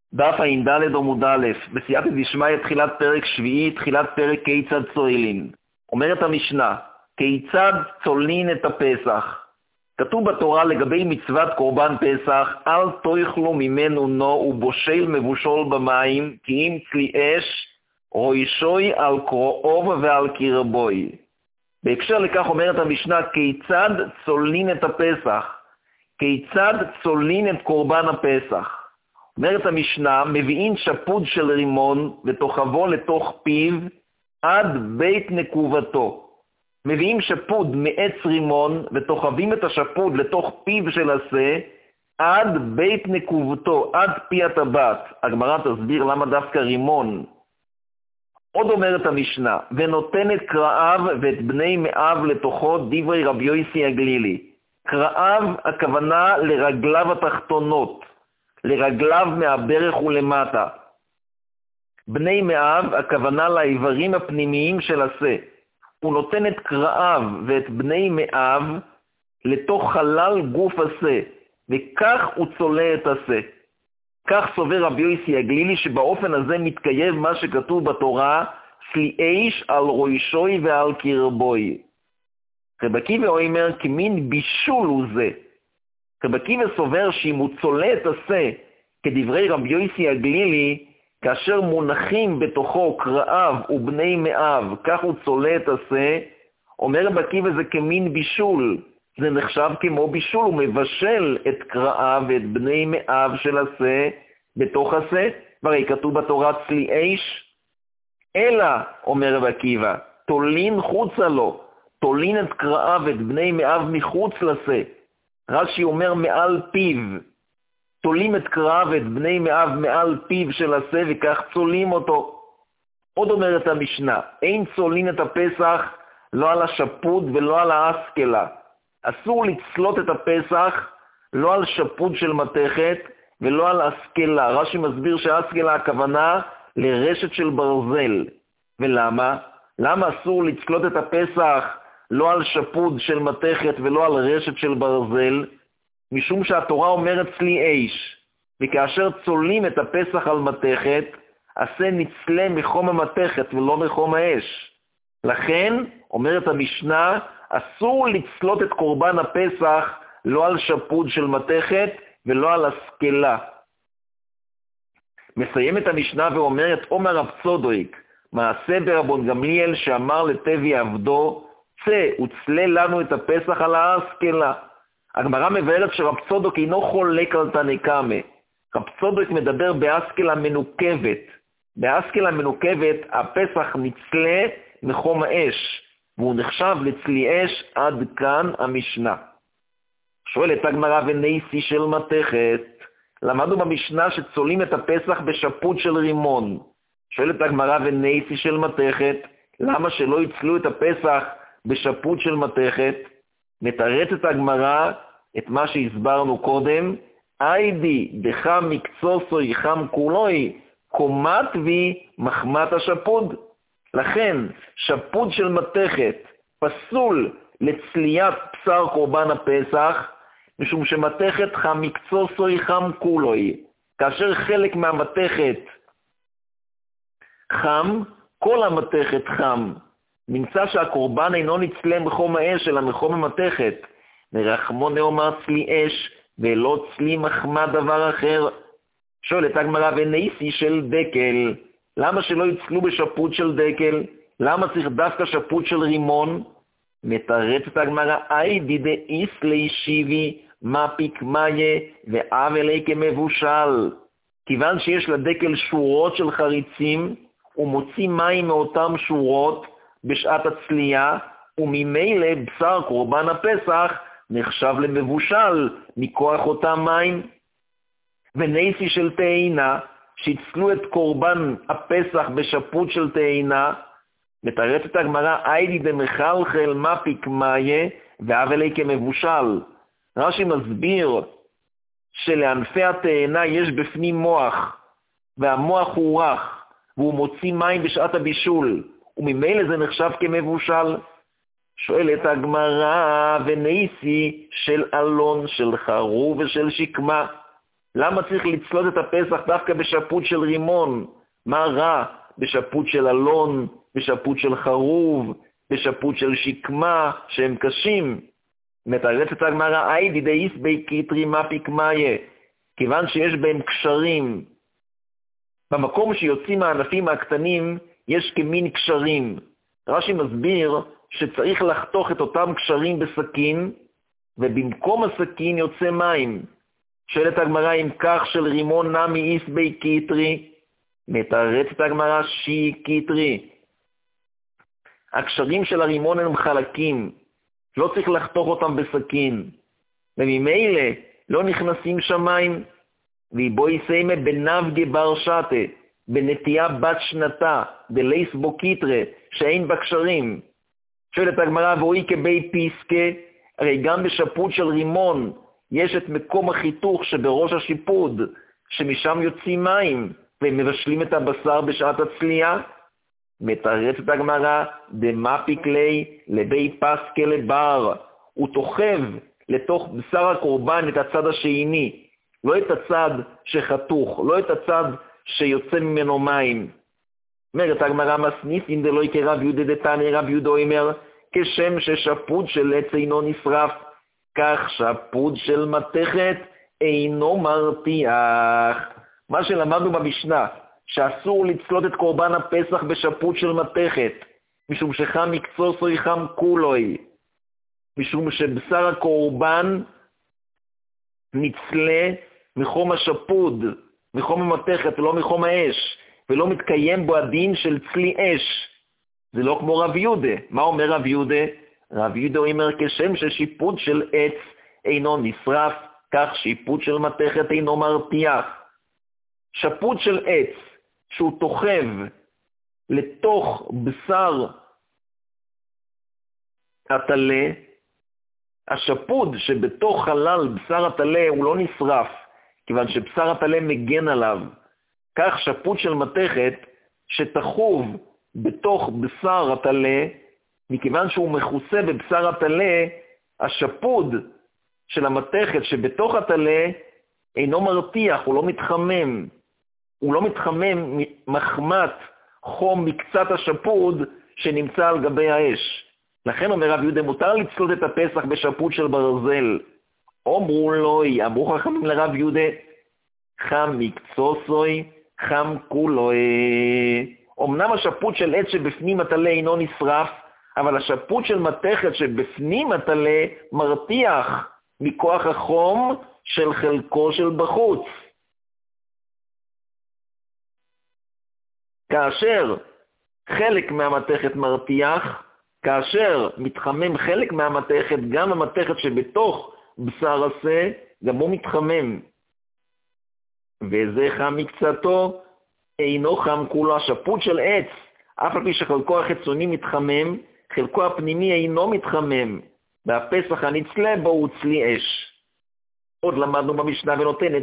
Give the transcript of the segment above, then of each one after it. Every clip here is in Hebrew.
דף ע"ד עמוד א', בסייעתא דשמיא, תחילת פרק שביעי, תחילת פרק כיצד צולין. אומרת המשנה, כיצד צולין את הפסח? כתוב בתורה לגבי מצוות קורבן פסח, אל תאכלו ממנו נו ובושל מבושול במים, כי אם צלי אש, רוישוי על קרואוב ועל קרבוי. בהקשר לכך אומרת המשנה, כיצד צולין את הפסח? כיצד צולין את קורבן הפסח? אומרת המשנה, מביאים שפוד של רימון ותוכבו לתוך פיו עד בית נקובתו. מביאים שפוד מעץ רימון ותוכבים את השפוד לתוך פיו של השה עד בית נקובתו, עד פי הטבעת. הגמרא תסביר למה דווקא רימון. עוד אומרת המשנה, ונותנת קרעיו ואת בני מאב לתוכו, דברי רבי יוסי הגלילי. קרעיו הכוונה לרגליו התחתונות, לרגליו מהברך ולמטה. בני מאב הכוונה לאיברים הפנימיים של השה. הוא נותן את קרעיו ואת בני מאב לתוך חלל גוף השה, וכך הוא צולה את השה. כך סובר רבי יוסי הגלילי, שבאופן הזה מתקיים מה שכתוב בתורה, צלי אש על רוישוי ועל קרבוי. רבי עקיבא אומר, כמין בישול הוא זה. רבי עקיבא סובר שאם הוא צולה את השה, כדברי רבי יוסי הגלילי, כאשר מונחים בתוכו קרעיו ובני מאב, כך הוא צולה את השה, אומר רבי עקיבא זה כמין בישול. זה נחשב כמו בישול, הוא מבשל את קרעיו ואת בני מאב של השה בתוך השה, והרי כתוב בתורה צלי אש. אלא, אומר רבי עקיבא, תולין חוצה לו, תולין את קרעיו ואת בני מאב מחוץ לשה. רש"י אומר מעל פיו, תולים את קרעיו ואת בני מאב מעל פיו של השה וכך צולים אותו. עוד אומרת המשנה, אין צולין את הפסח לא על השפוד ולא על האסקלה. אסור לצלות את הפסח לא על שפוד של מתכת ולא על אסקלה. רש"י מסביר שהאסקלה הכוונה לרשת של ברזל. ולמה? למה אסור לצלות את הפסח לא על שפוד של מתכת ולא על רשת של ברזל? משום שהתורה אומרת צלי אש, וכאשר צולים את הפסח על מתכת, עשה נצלה מחום המתכת ולא מחום האש. לכן, אומרת המשנה, אסור לצלות את קורבן הפסח לא על שפוד של מתכת ולא על הסקלה. מסיימת המשנה ואומרת, אומר רב צודק, מעשה ברבון גמליאל שאמר לטבי עבדו, צא וצלה לנו את הפסח על האסקלה. הגמרא מבארת שרב צודק אינו חולק על תנא קמא. רב צודק מדבר באסקלה מנוקבת. באסקלה מנוקבת הפסח נצלה מחום האש, והוא נחשב לצלי אש. עד כאן המשנה. שואלת הגמרא, וניסי של מתכת? למדנו במשנה שצולים את הפסח בשפוד של רימון. שואלת הגמרא, וניסי של מתכת? למה שלא יצלו את הפסח בשפוד של מתכת? מתרצת הגמרא את מה שהסברנו קודם, איידי דחם מקצוסוי חם כולוי, קומת וי מחמת השפוד. לכן שפוד של מתכת פסול לצליית בשר קורבן הפסח, משום שמתכת חם מקצוסוי חם כולוי. כאשר חלק מהמתכת חם, כל המתכת חם. נמצא שהקורבן אינו נצלה מחום האש, אלא מחום המתכת. ורחמו נאמר צלי אש, ולא צלי מחמת דבר אחר. שואלת הגמרא, וניסי של דקל? למה שלא יצלו בשפוד של דקל? למה צריך דווקא שפוד של רימון? מתרצת הגמרא, איידי דאיס לישיבי, מפיק מאיה, ואבלי כמבושל. כיוון שיש לדקל שורות של חריצים, הוא מוציא מים מאותם שורות, בשעת הצלייה, וממילא בשר קורבן הפסח נחשב למבושל מכוח אותם מים. וניסי של תאינה, שיצלו את קורבן הפסח בשפוד של תאינה, מתרצת הגמרא, איידי דמחלחל מפיק מאיה ואבלי כמבושל. רש"י מסביר שלענפי התאינה יש בפנים מוח, והמוח הוא רך, והוא מוציא מים בשעת הבישול, וממילא זה נחשב כמבושל. שואלת הגמרא, וניסי של אלון, של חרוב ושל שקמה? למה צריך לצלות את הפסח דווקא בשפוט של רימון? מה רע בשפוט של אלון, בשפוט של חרוב, בשפוט של שקמה, שהם קשים? מתרצת הגמרא, אי דאיס בי קיטרי מפיק מאיה, כיוון שיש בהם קשרים. במקום שיוצאים הענפים הקטנים יש כמין קשרים. רש"י מסביר שצריך לחתוך את אותם קשרים בסכין, ובמקום הסכין יוצא מים. שואלת הגמרא, אם כך של רימון נמי איס בי קיטרי, מתרצת הגמרא, שי קיטרי. הקשרים של הרימון הם חלקים, לא צריך לחתוך אותם בסכין, וממילא לא נכנסים שמים. ובו יסיימה בנבגה בר שתה, בנטייה בת שנתה, דלייס בו קיטרה, שאין בקשרים. שואלת הגמרא, ואוי כבי פיסקה, הרי גם בשפוט של רימון יש את מקום החיתוך שבראש השיפוד, שמשם יוצאים מים, והם מבשלים את הבשר בשעת הצלייה. מתרצת הגמרא, דמפיק לי לבי פסקה לבר, הוא תוכב לתוך בשר הקורבן את הצד השני, לא את הצד שחתוך, לא את הצד שיוצא ממנו מים. אומרת הגמרא, מסניסין דלא יקרא רב יהודה דתניא, רב יהודה אומר, כשם ששפוד של עץ אינו נשרף, כך שפוד של מתכת אינו מרתיח. מה שלמדנו במשנה, שאסור לצלות את קורבן הפסח בשפוד של מתכת, משום שחם מקצוסוי חם כולוי, משום שבשר הקורבן נצלה מחום השפוד, מחום המתכת, לא מחום האש, ולא מתקיים בו הדין של צלי אש. זה לא כמו רב יהודה. מה אומר רב יהודה? רב יהודה אומר, כשם ששיפוד של עץ אינו נשרף, כך שיפוד של מתכת אינו מרתיח. שפוד של עץ שהוא תוכב לתוך בשר הטלה, השפוד שבתוך חלל בשר הטלה הוא לא נשרף, כיוון שבשר הטלה מגן עליו. כך שפוד של מתכת שתחוב בתוך בשר הטלה, מכיוון שהוא מכוסה בבשר הטלה, השפוד של המתכת שבתוך הטלה אינו מרתיח, הוא לא מתחמם. הוא לא מתחמם מחמת חום מקצת השפוד שנמצא על גבי האש. לכן אומר רב יהודה, מותר לצלות את הפסח בשפוד של ברזל. אמרו לו, אמרו חכמים לרב יהודה, חם מקצוסוי, חם כולוי. אמנם השפוד של עץ שבפנים הטלה אינו נשרף, אבל השפוד של מתכת שבפנים הטלה מרתיח מכוח החום של חלקו של בחוץ. כאשר חלק מהמתכת מרתיח, כאשר מתחמם חלק מהמתכת, גם המתכת שבתוך בשר עשה, גם הוא מתחמם. וזה חם מקצתו, אינו חם כולו. השפוד של עץ, אף על פי שחלקו החיצוני מתחמם, חלקו הפנימי אינו מתחמם, והפסח הנצלה בו הוא צלי אש. עוד למדנו במשנה, ונותנת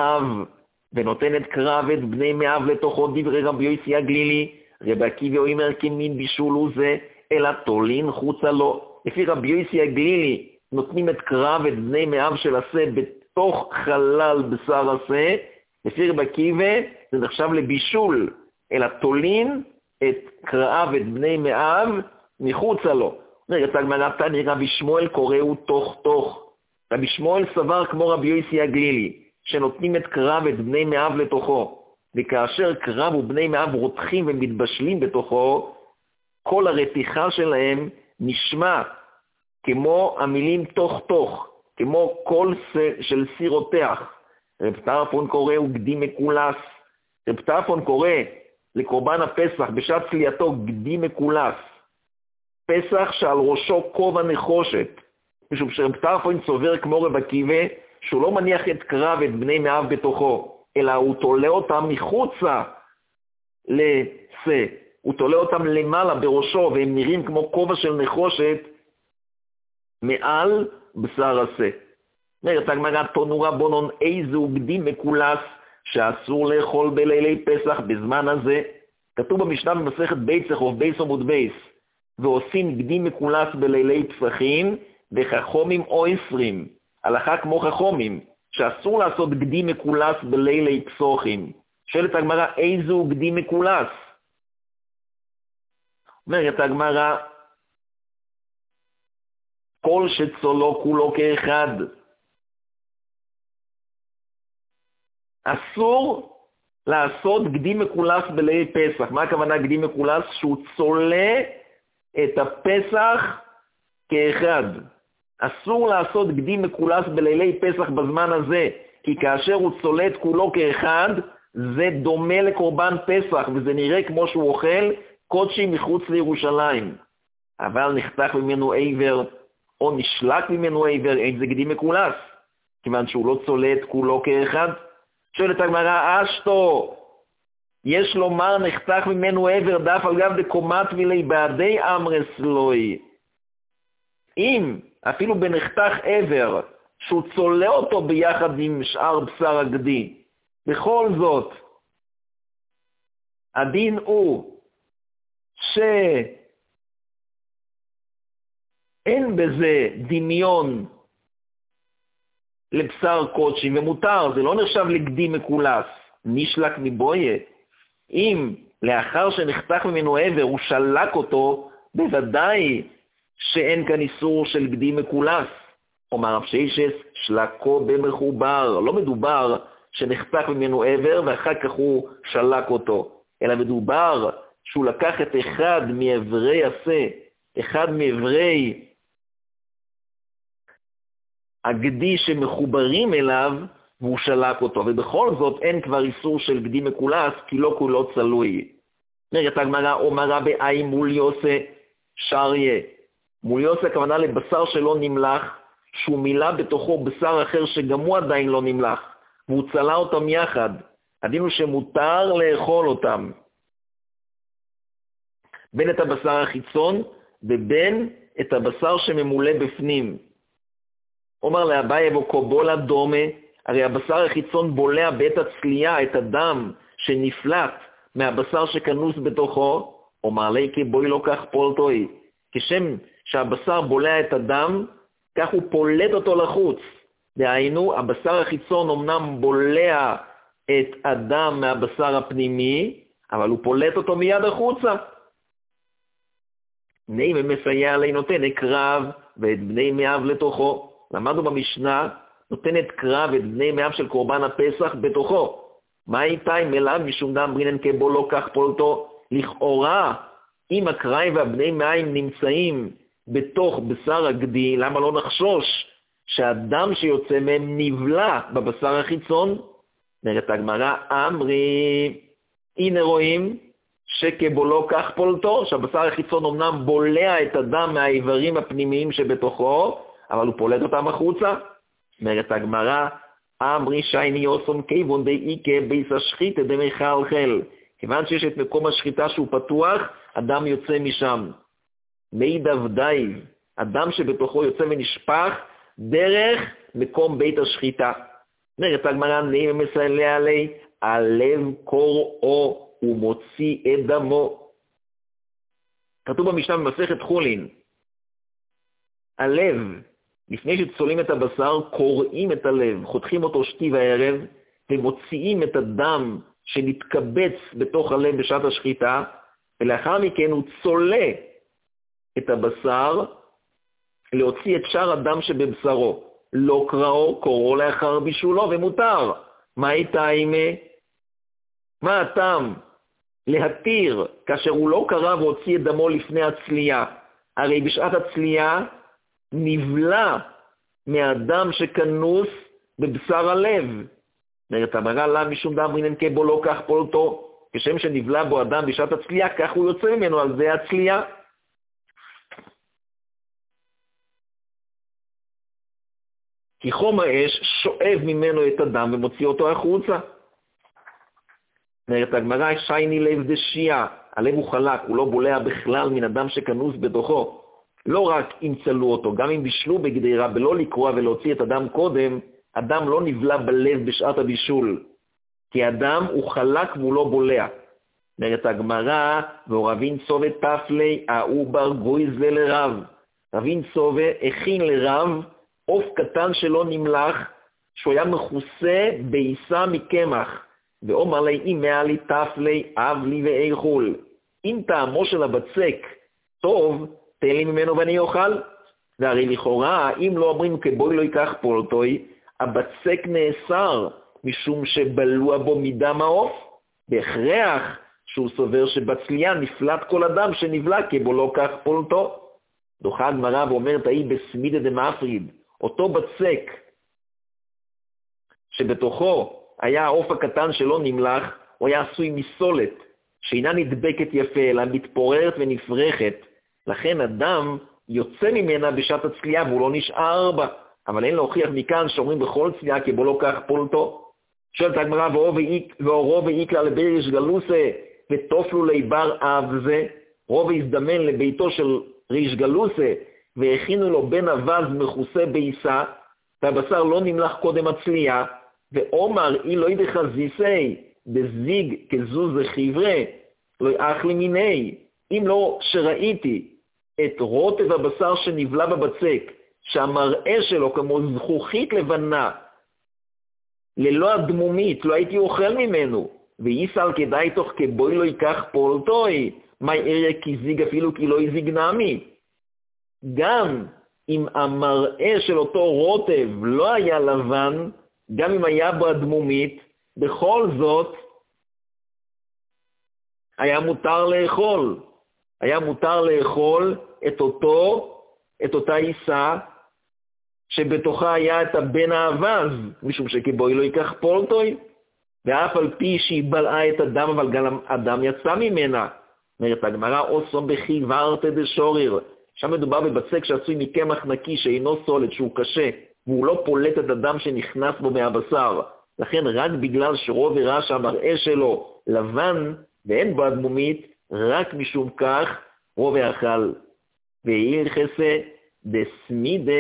קרב את בני מאב לתוכו, דברי רבי יוסי הגלילי, רבי עקיבא אומר כמין בישול הוא זה, אלא תולין חוצה לו. לפי רבי יוסי הגלילי, נותנים את קרב את בני מאב של עשה בתוך חלל בשר עשה, לפי רבי עקיבא זה נחשב לבישול, אלא תולין את קרב את בני מאב מחוצה לו. רגע, הגמרא תניא, רבי שמואל קוראו תוך. רבי שמואל סבר כמו רבי יוסי הגלילי, שנותנים את קרב את בני מאב לתוכו, וכאשר קרב ובני מאב רותחים ומתבשלים בתוכו, כל הרתיחה שלהם נשמע כמו המילים תוך, כמו קול של סיר רותח. רב טרפון קורא וגדי מקולס. רב טרפון קורא לקורבן הפסח בשעת צלייתו גדי מקולס, פסח שעל ראשו כובע נחושת, משום שרב טרפון סובר כמו רב עקיבא שהוא לא מניח את קרב את בני מאב בתוכו, אלא הוא תולה אותם מחוצה לשה, הוא תולה אותם למעלה בראשו, והם נראים כמו כובע של נחושת מעל בשר השה. אומרת הגמרא, תנו רבנן, איזהו גדי מקולס שאסור לאכול בלילי פסח בזמן הזה? כתוב במשנה במסכת ביצה חוב בייס עמוד בייס, ועושים גדי מקולס בלילי פסחים וחכומים או עשרים. הלכה כמו חכומים, שאסור לעשות גדי מקולס בלילי פסוחים. שואלת הגמרא, איזו גדי מקולס? אומרת הגמרא, כל שצולו כולו כאחד. אסור לעשות גדי מקולס בליל פסח. מה הכוונה גדי מקולס? שהוא צולה את הפסח כאחד. אסור לעשות גדי מקולס בלילי פסח בזמן הזה, כי כאשר הוא צולה את כולו כאחד, זה דומה לקורבן פסח, וזה נראה כמו שהוא אוכל קודשי מחוץ לירושלים. אבל נחתך ממנו עבר, או נשלק ממנו עבר, אין זה גדי מקולס, כיוון שהוא לא צולה את כולו כאחד. שואלת הגמרא, אשתו, יש לומר נחתך ממנו עבר דף על גב דקומת ולי בעדי אמרס לוי. אם אפילו בנחתך עבר, שהוא צולה אותו ביחד עם שאר בשר הגדי, בכל זאת, הדין הוא שאין בזה דמיון לבשר קודשי ומותר, זה לא נחשב לגדי מקולס, נשלק מבויה. אם לאחר שנחתך ממנו עבר הוא שלק אותו, בוודאי שאין כאן איסור של גדי מקולס. אומר רב ששת, שלקו במחובר, לא מדובר שנחתך ממנו עבר ואחר כך הוא שלק אותו, אלא מדובר שהוא לקח את אחד מעברי עשה, אחד מעברי הגדי שמחוברים אליו, והוא שלק אותו, ובכל זאת אין כבר איסור של גדי מקולס, כי לא כולו צלוי. נראית הגמרא, אומרה באי מול יוסה שריה. מול יוסה הכוונה לבשר שלא נמלח, שהוא מילא בתוכו בשר אחר שגם הוא עדיין לא נמלח, והוא צלה אותם יחד. הדין הוא שמותר לאכול אותם. בין את הבשר החיצון, ובין את הבשר שממולא בפנים. אומר לאביי בו קובולה דומה, הרי הבשר החיצון בולע בעת הצלייה את הדם שנפלט מהבשר שכנוס בתוכו, אומר לי כבוי לא כך פולטוי. כשם שהבשר בולע את הדם, כך הוא פולט אותו לחוץ. דהיינו, הבשר החיצון אמנם בולע את הדם מהבשר הפנימי, אבל הוא פולט אותו מיד החוצה. בני ומסייע לי נותן קרב ואת בני מאב לתוכו. למדנו במשנה, נותנת קרב את בני מאב של קורבן הפסח בתוכו. מה איתה אם אליו משום דם ברינן כבו לא כך פולטו? לכאורה, אם הקראי והבני מים נמצאים בתוך בשר הגדי, למה לא נחשוש שהדם שיוצא מהם נבלע בבשר החיצון? נראית הגמרא, אמרי, הנה רואים שכבו לא כך פולטו, שהבשר החיצון אמנם בולע את הדם מהאיברים הפנימיים שבתוכו, אבל הוא פולט אותם החוצה. אומרת הגמרא, אמרי שייני יוסון כיוון די איקה ביס השחית דמי חלחל. כיוון שיש את מקום השחיטה שהוא פתוח, הדם יוצא משם. מי דבדייב, הדם שבתוכו יוצא ונשפך דרך מקום בית השחיטה. אומרת הגמרא, נעים מסייע עלי, הלב קוראו ומוציא את דמו. כתוב במשנה במסכת חולין, הלב, לפני שצולים את הבשר, קוראים את הלב, חותכים אותו שתי וערב, ומוציאים את הדם שנתקבץ בתוך הלב בשעת השחיטה, ולאחר מכן הוא צולה את הבשר, להוציא את שאר הדם שבבשרו. לא קוראו לאחר בישולו, ומותר. מה הייתה אימה? מה הטעם? להתיר, כאשר הוא לא קרא והוציא את דמו לפני הצלייה. הרי בשעת הצלייה, נבלע מהדם שכנוס בבשר הלב. נראית אמרה לה משום דם רינן כבו לא כך פולטו, כשם שנבלע בו אדם בשעת הצלייה, כך הוא יוצא ממנו, על זה הצלייה. כי חום האש שואב ממנו את הדם ומוציא אותו החוצה. נראית הגמרא, שייני לב דשייה, הלב הוא חלק, הוא לא בולע בכלל מן הדם שכנוס בתוכו. לא רק אם צלו אותו, גם אם בישלו בגדירה, בלא לקרוע ולהוציא את הדם קודם, הדם לא נבלע בלב בשעת הבישול, כי הדם הוא חלק והוא לא בולע. נראית הגמרא, ורבין צובה תפלי, העובר גויזלה לרב. רבין צובה הכין לרב, עוף קטן שלא נמלח, שהוא היה מכוסה בעיסה מקמח, ואומר לי, אם מעלי תפלי, אב לי ואיכול. אם טעמו של הבצק טוב, תן לי ממנו ואני אוכל. והרי לכאורה, אם לא אומרים כבוי לא ייקח פולטוי, הבצק נאסר, משום שבלוע בו מדם העוף. בהכרח שהוא סובר שבצלייה נפלט כל אדם שנבלע כבו לא כך פולטו. דוחה הגמרא ואומרת, ההיא בסמידה דמפריד, אותו בצק שבתוכו היה העוף הקטן שלא נמלח, הוא היה עשוי מסולת, שאינה נדבקת יפה, אלא מתפוררת ונפרחת. לכן אדם יוצא ממנה בשעת הצלייה והוא לא נשאר בה. אבל אין להוכיח מכאן שאומרים בכל צלייה כבו לא כך פולטו. שואלת הגמרא, ואורו ואיקלה לביריש גלוסה, וטופלו ליבר אב זה. רוב הזדמן לביתו של ריש גלוסה, והכינו לו בן אבז מכוסה בעיסה, והבשר לא נמלח קודם הצלייה, ואומר אי לא ידך זיסי, בזיג כזוז חברה, לא יאך לי מיני. אם לא שראיתי את רוטב הבשר שנבלע בבצק, שהמראה שלו כמו זכוכית לבנה, ללא הדמומית, לא הייתי אוכל ממנו, ויסל כדאי תוך כבוי לא ייקח פולטוי, מה יראה כי זיג אפילו כי לא יזיג נעמי. גם אם המראה של אותו רוטב לא היה לבן, גם אם היה בו הדמומית, בכל זאת היה מותר לאכול. היה מותר לאכול את אותה עיסה שבתוכה היה את הבן האבז, משום שכבוי לא ייקח פולטוי, ואף על פי שהיא בלעה את הדם, אבל גם הדם יצא ממנה. אומרת הגמרא, אוסום בחיוורתא דשוריר. שם מדובר בבצק שעשוי מקמח נקי, שאינו סולת, שהוא קשה, והוא לא פולט את הדם שנכנס בו מהבשר. לכן רק בגלל שרוב הראה שהמראה שלו לבן ואין בו הדמומית, רק משום כך רוב האכל. והילכסה דסמידה,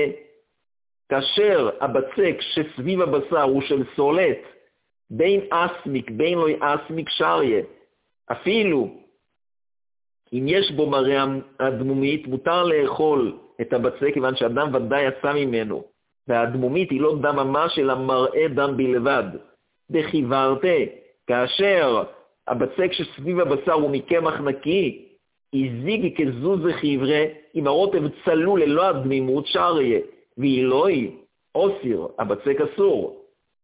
כאשר הבצק שסביב הבשר הוא של סולת, בין אסמיק, בין לא אסמיק שריה, אפילו אם יש בו מראה הדמומית, מותר לאכול את הבצק, כיוון שהדם ודאי יצא ממנו, והדמומית היא לא דם ממש, אלא מראה דם בלבד. דחיוורתה, כאשר הבצק שסביב הבשר הוא מקמח נקי, הזיג כזוז חברה, אם הרוטב צלול ללא הדמימות שריה, ואילוי אוסיר, הבצק אסור.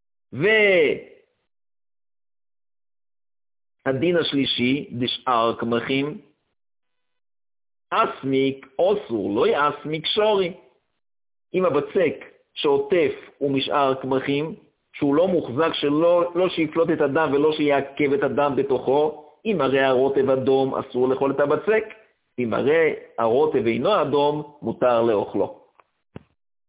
והדין השלישי, דשאר קמחים, אסמיק אוסור, לא יאסמיק שורי. אם הבצק שעוטף הוא משאר קמחים, שהוא לא מוחזק, שלא שיפלוט את הדם ולא שיעכב את הדם בתוכו, אם הרי הרוטב אדום אסור לאכול את הבצק, אם הרי הרוטב אינו אדום מותר לאכלו.